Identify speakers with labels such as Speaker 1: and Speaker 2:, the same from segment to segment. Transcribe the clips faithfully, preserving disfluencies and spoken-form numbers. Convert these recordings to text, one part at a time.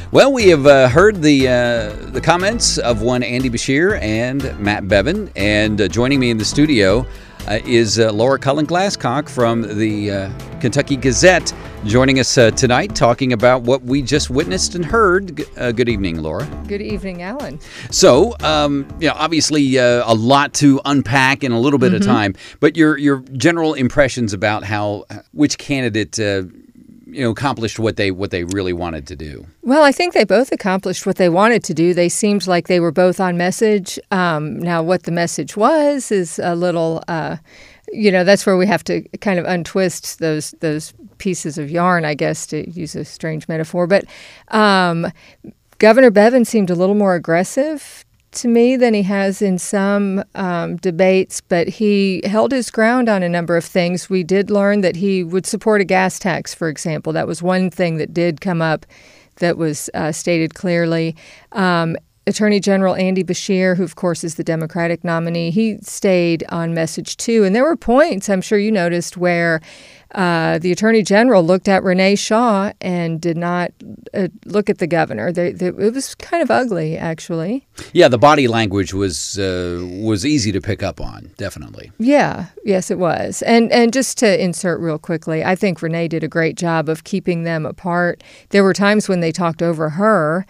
Speaker 1: Well, we have uh, heard the uh, the comments of one Andy Beshear and Matt Bevin, and uh, joining me in the studio uh, is uh, Laura Cullen-Glasscock from the uh, Kentucky Gazette, joining us uh, tonight, talking about what we just witnessed and heard. Uh, good evening, Laura.
Speaker 2: Good evening, Alan.
Speaker 1: So, um, you know, obviously uh, a lot to unpack in a little bit mm-hmm. of time, but your your general impressions about how which candidate uh, you know, accomplished what they what they really wanted to do.
Speaker 2: Well, I think they both accomplished what they wanted to do. They seemed like they were both on message. Um, now, what the message was is a little, uh, you know, that's where we have to kind of untwist those those pieces of yarn, I guess, to use a strange metaphor. But um, Governor Bevin seemed a little more aggressive to me than he has in some um, debates, but he held his ground on a number of things. We did learn that he would support a gas tax, for example. That was one thing that did come up that was uh, stated clearly. Um, Attorney General Andy Beshear, who of course is the Democratic nominee, he stayed on message too. And there were points, I'm sure you noticed, where uh, the Attorney General looked at Renee Shaw and did not uh, look at the governor. They, they, it was kind of ugly, actually.
Speaker 1: Yeah, the body language was uh, was easy to pick up on, definitely.
Speaker 2: Yeah, yes, it was. And and just to insert real quickly, I think Renee did a great job of keeping them apart. There were times when they talked over her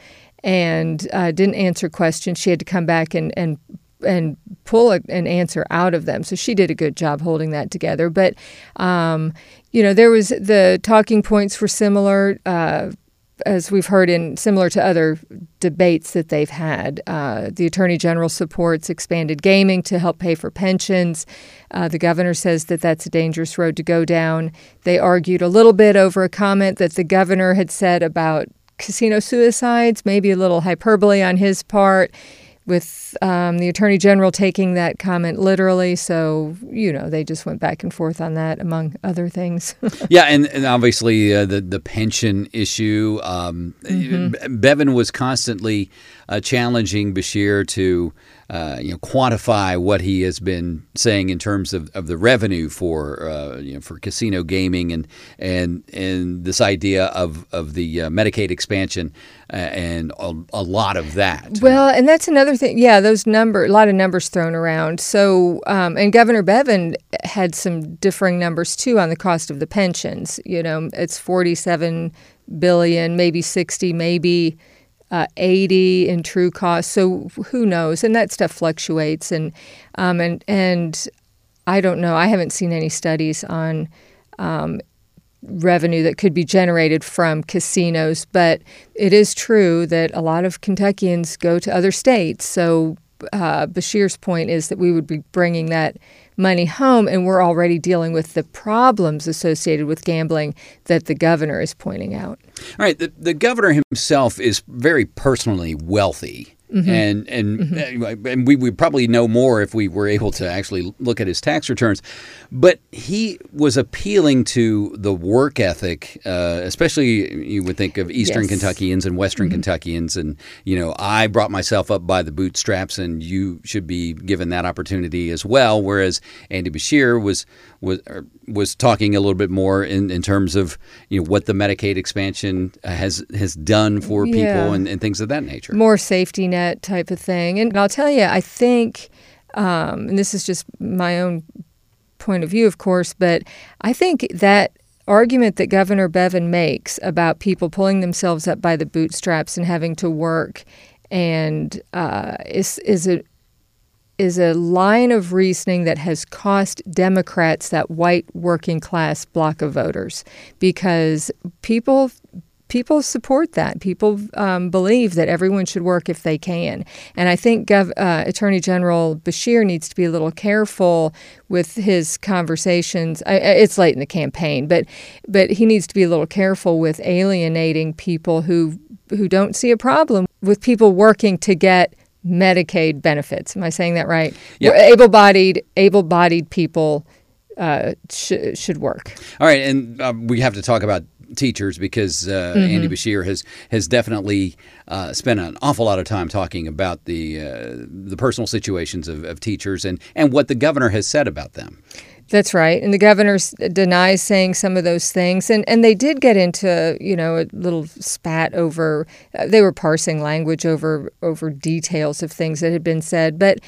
Speaker 2: and uh, didn't answer questions. She had to come back and and and pull a, an answer out of them. So she did a good job holding that together. But, um, you know, there was the talking points were similar, uh, as we've heard in similar to other debates that they've had. Uh, the Attorney General supports expanded gaming to help pay for pensions. Uh, the governor says that that's a dangerous road to go down. They argued a little bit over a comment that the governor had said about casino suicides, maybe a little hyperbole on his part, with um, the Attorney General taking that comment literally. So, you know, they just went back and forth on that, among other things.
Speaker 1: yeah, and, and obviously uh, the, the pension issue. Um, mm-hmm. Bevin was constantly uh, challenging Beshear to Uh, you know, quantify what he has been saying in terms of, of the revenue for uh, you know for casino gaming and and and this idea of of the uh, Medicaid expansion uh, and a, a lot of that.
Speaker 2: Well, and that's another thing. Yeah, those number a lot of numbers thrown around. So um, and Governor Bevin had some differing numbers too on the cost of the pensions. You know, it's forty-seven billion, maybe sixty, maybe Uh, eighty in true cost. So who knows? And that stuff fluctuates. And um, and and I don't know. I haven't seen any studies on um, revenue that could be generated from casinos. But it is true that a lot of Kentuckians go to other states. So uh, Beshear's point is that we would be bringing that money home, and we're already dealing with the problems associated with gambling that the governor is pointing out.
Speaker 1: All right. The, the governor himself is very personally wealthy. Mm-hmm. And and mm-hmm. and we would probably know more if we were able to actually look at his tax returns. But he was appealing to the work ethic, uh, especially you would think of Eastern yes. Kentuckians and Western mm-hmm. Kentuckians. And, you know, I brought myself up by the bootstraps and you should be given that opportunity as well. Whereas Andy Beshear was was was talking a little bit more in, in terms of, you know, what the Medicaid expansion has has done for
Speaker 2: yeah.
Speaker 1: people and, and things of that nature.
Speaker 2: More safety net type of thing. And I'll tell you, I think, um, and this is just my own point of view, of course, but I think that argument that Governor Bevin makes about people pulling themselves up by the bootstraps and having to work and uh, is is a is a line of reasoning that has cost Democrats that white working class block of voters, because people people support that. People um, believe that everyone should work if they can. And I think Gov- uh, Attorney General Beshear needs to be a little careful with his conversations. I, it's late in the campaign, but but he needs to be a little careful with alienating people who who don't see a problem with people working to get Medicaid benefits. Am I saying that right?
Speaker 1: Yeah.
Speaker 2: Able-bodied, able-bodied people uh, sh- should work.
Speaker 1: All right, and uh, we have to talk about teachers because uh, mm-hmm. Andy Beshear has has definitely uh, spent an awful lot of time talking about the uh, the personal situations of, of teachers and, and what the governor has said about them.
Speaker 2: That's right. And the governor s- denies saying some of those things. And, and they did get into, you know, a little spat over, uh, they were parsing language over over details of things that had been said. But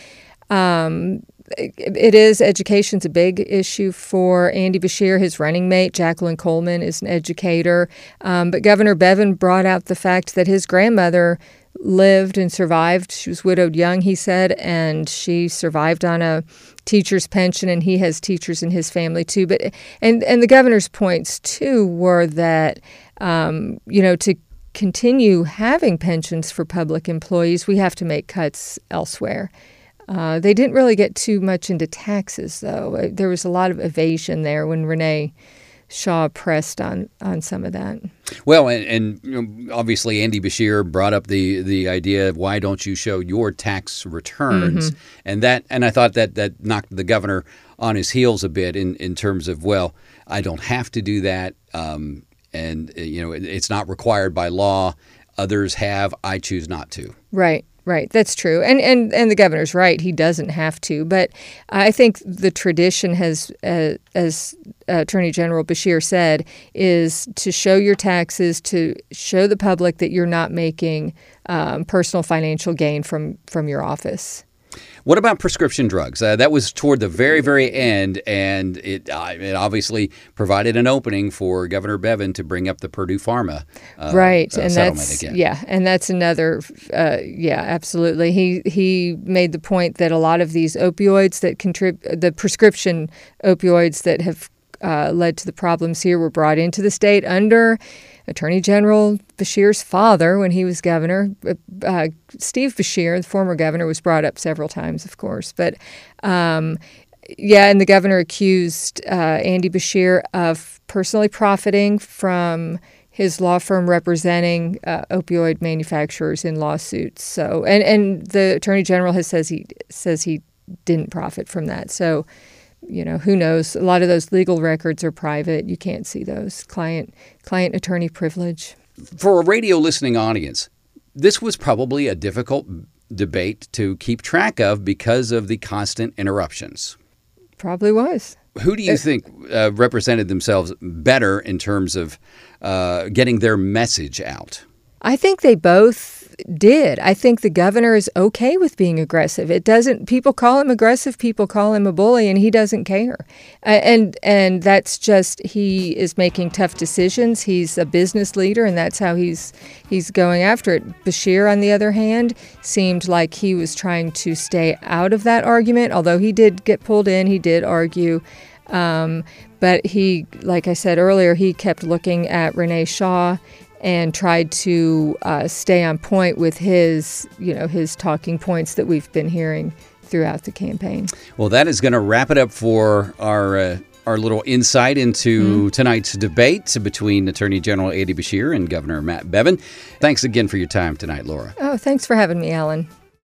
Speaker 2: um, it, it is, education's a big issue for Andy Beshear. His running mate, Jacqueline Coleman, is an educator. Um, but Governor Bevin brought out the fact that his grandmother lived and survived. She was widowed young, he said, and she survived on a teacher's pension, and he has teachers in his family too. But and and the governor's points too were that um, you know, to continue having pensions for public employees, we have to make cuts elsewhere. Uh, they didn't really get too much into taxes, though. There was a lot of evasion there when Renee Shaw pressed on, on some of that.
Speaker 1: Well, and, and you know, obviously Andy Beshear brought up the the idea of why don't you show your tax returns, mm-hmm. and that and I thought that that knocked the governor on his heels a bit in, in terms of, well, I don't have to do that, um, and you know it, it's not required by law. Others have. I choose not to.
Speaker 2: Right. Right, that's true, and and and the governor's right. He doesn't have to, but I think the tradition has, uh, as Attorney General Beshear said, is to show your taxes, to show the public that you're not making um, personal financial gain from from your office.
Speaker 1: What about prescription drugs? Uh, that was toward the very, very end, and it uh, it obviously provided an opening for Governor Bevin to bring up the Purdue Pharma uh,
Speaker 2: right,
Speaker 1: uh,
Speaker 2: and
Speaker 1: settlement
Speaker 2: that's
Speaker 1: again.
Speaker 2: Yeah, and that's another. Uh, yeah, absolutely. He he made the point that a lot of these opioids that contribute, the prescription opioids that have uh, led to the problems here, were brought into the state under Attorney General Beshear's father when he was governor. Uh, Steve Beshear, the former governor, was brought up several times, of course. But, um, yeah, and the governor accused uh, Andy Beshear of personally profiting from his law firm representing uh, opioid manufacturers in lawsuits. So, and, and the Attorney General has says he says he didn't profit from that. So, you know, who knows? A lot of those legal records are private. You can't see those. Client client attorney privilege.
Speaker 1: For a radio listening audience, this was probably a difficult debate to keep track of because of the constant interruptions.
Speaker 2: Probably was.
Speaker 1: Who do you think uh, represented themselves better in terms of uh, getting their message out?
Speaker 2: I think they both did. I think the governor is okay with being aggressive. It doesn't. People call him aggressive. People call him a bully, and he doesn't care. And and that's just, he is making tough decisions. He's a business leader, and that's how he's he's going after it. Beshear, on the other hand, seemed like he was trying to stay out of that argument. Although he did get pulled in, he did argue. Um, but he, like I said earlier, he kept looking at Renee Shaw and tried to uh, stay on point with his, you know, his talking points that we've been hearing throughout the campaign.
Speaker 1: Well, that is going to wrap it up for our uh, our little insight into mm-hmm. tonight's debate between Attorney General Andy Beshear and Governor Matt Bevin. Thanks again for your time tonight, Laura.
Speaker 2: Oh, thanks for having me, Alan.